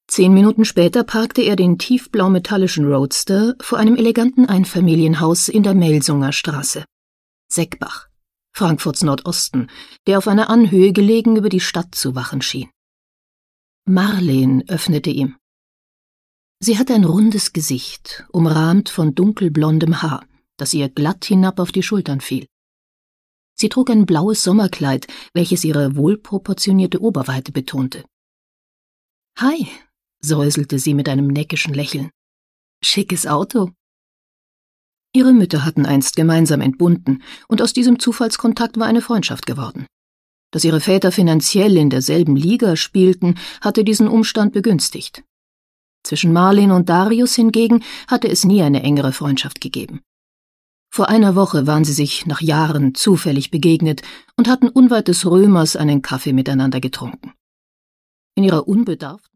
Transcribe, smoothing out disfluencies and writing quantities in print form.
10 Minuten später parkte er den tiefblau-metallischen Roadster vor einem eleganten Einfamilienhaus in der Melsunger Straße. Seckbach, Frankfurts Nordosten, der auf einer Anhöhe gelegen über die Stadt zu wachen schien. Marleen öffnete ihm. Sie hatte ein rundes Gesicht, umrahmt von dunkelblondem Haar, das ihr glatt hinab auf die Schultern fiel. Sie trug ein blaues Sommerkleid, welches ihre wohlproportionierte Oberweite betonte. »Hi«, säuselte sie mit einem neckischen Lächeln. »Schickes Auto.« Ihre Mütter hatten einst gemeinsam entbunden, und aus diesem Zufallskontakt war eine Freundschaft geworden. Dass ihre Väter finanziell in derselben Liga spielten, hatte diesen Umstand begünstigt. Zwischen Marleen und Darius hingegen hatte es nie eine engere Freundschaft gegeben. Vor einer Woche waren sie sich nach Jahren zufällig begegnet und hatten unweit des Römers einen Kaffee miteinander getrunken. In ihrer unbedarften